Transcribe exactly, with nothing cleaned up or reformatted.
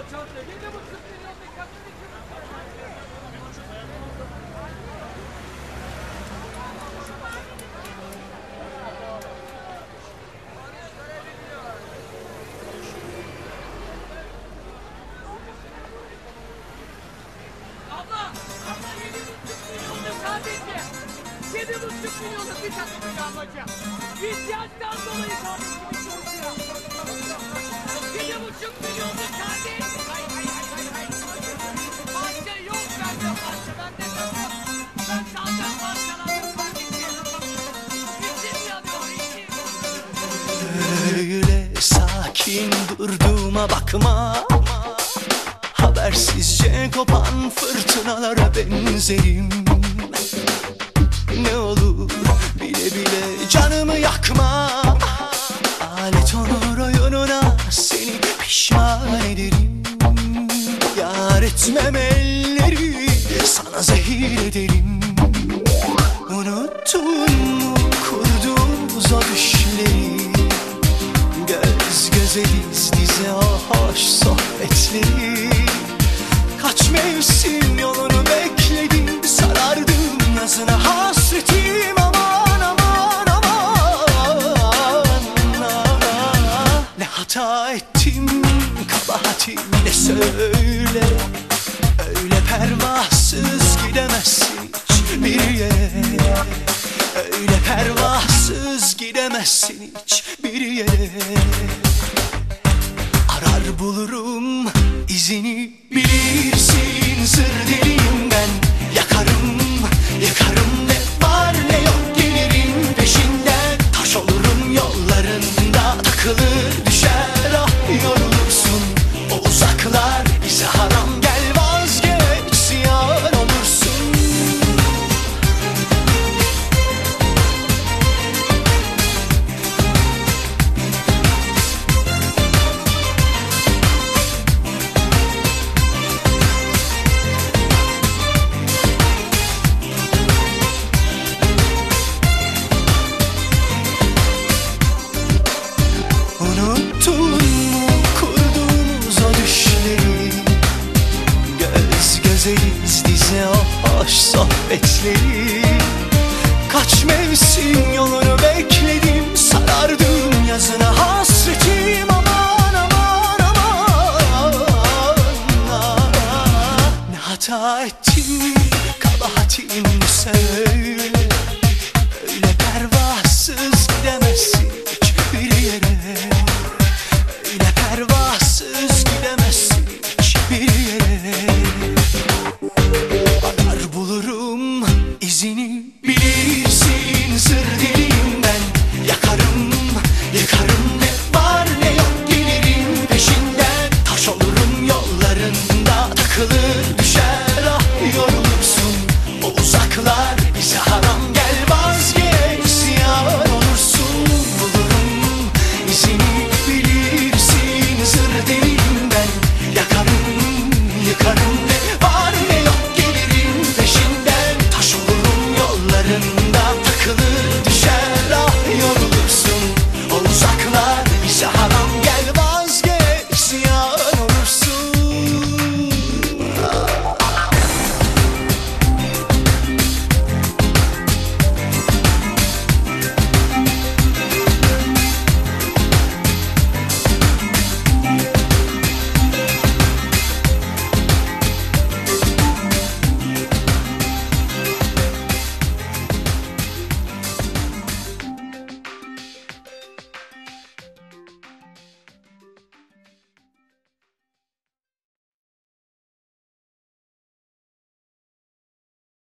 Yedi buçuk milyonluk bir takımı alacağım. İhtiyaçtan dolayı kalmış gibi çalışıyor. Yedi buçuk milyonluk kardeş. Hay hay hay hay hay. Parça yok bende parça. Bende yok. Ben zaten parçalandım kardeşim. İçim yanıyor içim. Öyle sakin durduğuma bakma. Habersizce kopan fırtınalara benzerim. Ne olur bile bile canımı yakma. Alet olur oyununa seni pişman ederim. Yar etmem elleri sana zehir ederim. Unuttun mu kurduğumuz o düşleri? Göz göze diz dize o hoş sohbetleri. Kaç mevsim yolunu bekledim, sarardım yazına hasretim. Aman aman aman, ne hata ettim, kabahatim ne söyle. Öyle pervasız gidemezsin hiçbir yere. Öyle pervasız gidemezsin hiçbir yere. Arar bulurum izini, bilirsin sır deliyim ben. Yakarım, yakarım, ne var ne yok gelirim peşinden. Taş olurum yollarında, takılır düşer ah yorulursun. O uzaklar bize haram, gel vazgeç ziyan olursun. Unuttun mu kurduğumuz o düşleri? Göz göze diz dize o hoş sohbetleri. Kaç mevsim